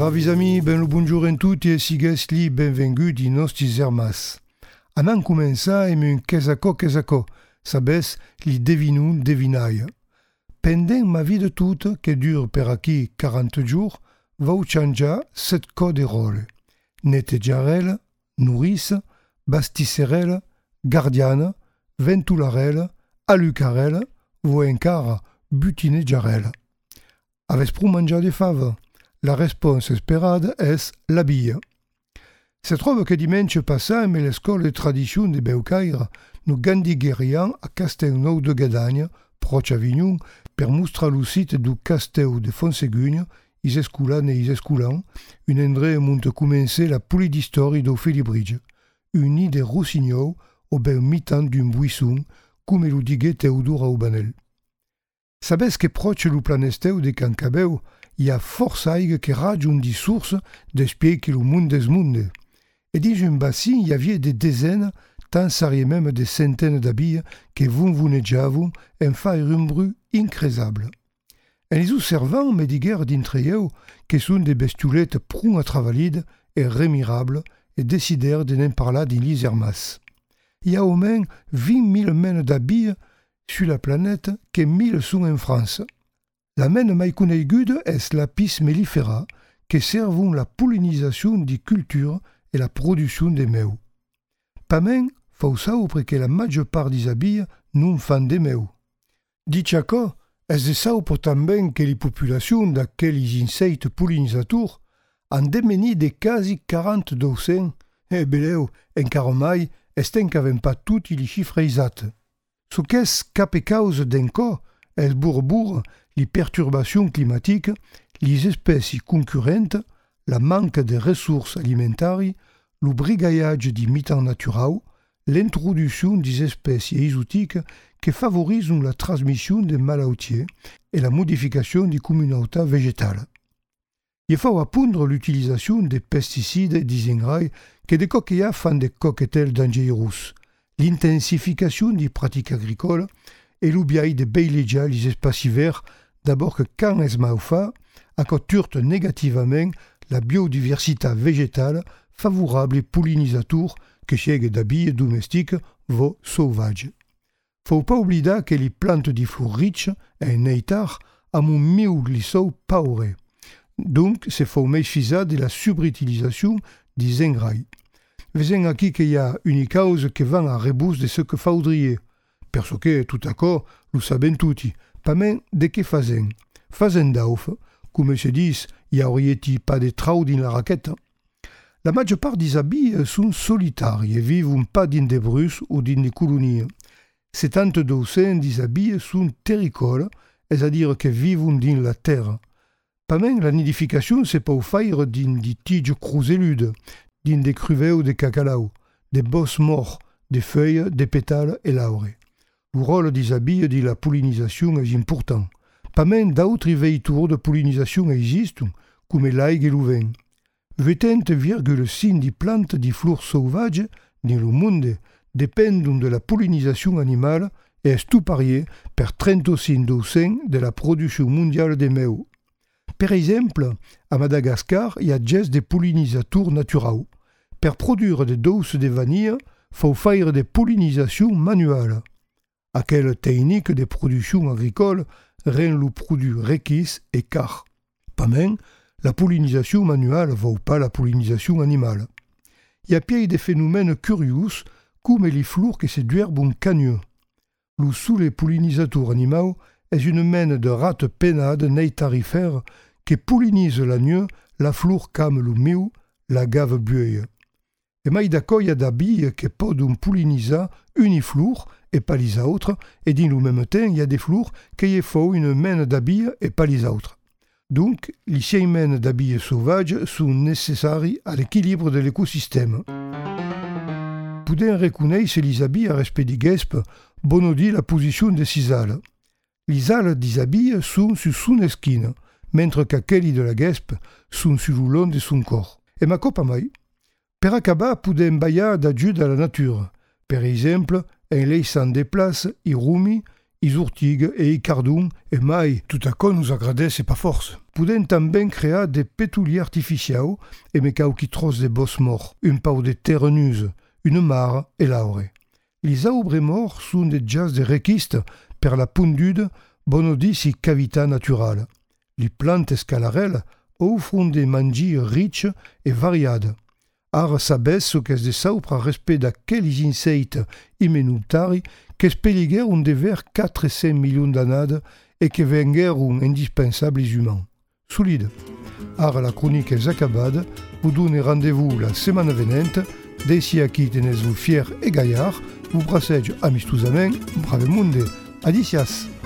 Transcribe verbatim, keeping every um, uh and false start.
Bravi amici, ben lo buongiorno a tutti e sigues-li benvenuti in nostri zermas. Anan comença em un quesaco quesaco, sabes li devinun devinaia. Pendent ma vida toute, que dure per aquí quarante jours, vau chanjar set co de rôle. Netejarel, nourrice, bastisserel, gardiana, ventularel, alucarel, vo encara butinejarel. Aves prou manjar de fava? La réponse esperada est la bille. Se troba que dimanche passat, me l'escola de tradició de Beucaire, nous gandigueriam a Castelnou de Gadagne, proche Avignon, per mostrar lo site du Casteu de Fonsegugne, is esculan e is esculan, un endret on comencer la polidistori d'Ophélie Bridge, un nid de rossignol au bel mitan d'un buisson, come lo digué Théodore Aubanel. Sabes que proche lo planesteu de Cancabeu, hi ha força aigua que rajon di source d'espier que lo monde des monde. Et dins un bassin hi havia des desenes, tant sarie même des centaines d'abilles que vonvonejavon en faire un bruit incresable. En les observant me diguèrent dintre eux que sont des bestiolettes prou atravallides et remirables et décidèrent de n'en parler din l'Isermas. Il y a au moins vingt mille mènes d'abilles sur la planète que mille sont en France. La mène mai coneguda est l'apis mellifera, que servent la pollinisation des cultures et la production des meu. Pas men, faut savoir que la majeure part des abilles non fan de meu. Dit chaco, est de savoir também que les populations d'aquels insectes pollinisateurs han demeni de quasi quarante-deux cents, e beleu, encara mai, esten qu'avem pas tutti li chiffres exacts. Ce qu'est cap cause d'enco, est bourbur, les perturbations climatiques, les espèces concurrentes, la manque de ressources alimentaires, le brigaillage des mitans naturels, l'introduction des espèces exotiques qui favorisent la transmission des maladies et la modification des communautés végétales. Il faut apprendre l'utilisation des pesticides et des engrais que des coquillas font des coquetels dangereux, l'intensification des pratiques agricoles et l'oubliage de beilejar les espaces verts d'abord que quand es maufa, accoturte négativement la biodiversité végétale favorable et pollinisateur que chegue d'abilles domestiques vos sauvages. Faut pas oublier que les plantes de fleurs riches et nectar ont mieux les sous paurés. Donc, c'est faut méfier de la surutilisation des engrais. Voyez aquí qu'il y a une cause qui va à rebours de ce que faudrait. Parce que, tout à coup, nous savons tutti, pas même de que fazen. Fazen dauf, comme se dit, il y aurait pas de trous dans la raquette. La majeure part des abeilles sont solitaires et vivent pas dans des brusses ou dans des colonies. soixante-douze pour cent des abeilles sont terricoles, c'est-à-dire que vivent dans la terre. Pas même la nidification c'est pas faire dans des tiges crouseludes, dans des cruvets ou des cacalaos, des bosses morts, des feuilles, des pétales et laurés. Le rôle des abeilles de la pollinisation est important. Pas même d'autres veitures de pollinisation existent, comme l'aigle et le vin. vingt virgule cinq des plantes des fleurs sauvages dans le monde dépendent de la pollinisation animale et est tout parié per trentacinq pour cent de la production mondiale de meu. Per exemple, à Madagascar, il y a juste des pollinisateurs naturels. Per produire des doses de vanille, faut faire des pollinisations manuelles. À quelle technique de production agricole rend le produit requis et car. Pas même, la pollinisation manuelle ne vaut pas la pollinisation animale. Il y a bien des phénomènes curieux, comme les fleurs qui se duerbent cagneux. Le sous pollinisateurs animaux est une mène de rate pénade nectarifère qui pollinise l'agneau, la fleur comme le mieux, la gave bueille. Et mai d'accord, il y a d'abilles qui peuvent polliniser une fleur et pas les autres, et dans le même temps, il y a des fleurs qui font une mène d'abilles et pas les autres. Donc, les cinq mènes d'abilles sauvages sont nécessaires à l'équilibre de l'écosystème. Poudin reconnaître les abilles à respect des guespes, bon dit la position de ces ailes. Les ailes des abilles sont sur son esquine, mentre qu'aquelles de la guespe sont sur le long de son corps. Et ma copa mai. Per acabar, poudin baillar d'ajuda à la nature. Per exemple, en laissant des places, i rumi, i urtigues et i cardons, et mai, tout à coup nous agradece pas force. podem também crear de petuliers artificiaux e mecau qui tros de boscs morts, un pau de terre nuse, une mare e l'aure. Les arbres morts sont des jas de requistes per la pundude bonodis i cavità naturale. Les plantes escalarelles offrent des mangis riches et variades. Ar sabès qu'es de saupre a respect d'aqueles insectes immenutari qu'es peliguèrent de vers quatre cents milions d'anades et que venguèrent indispensables humans. Solide. Ar la chronique és acabada, vous donne rendez-vous la setmana venente, d'ici aquí tenez-vous fier et gaillard, vous brassege amistosament, brave monde, adicias.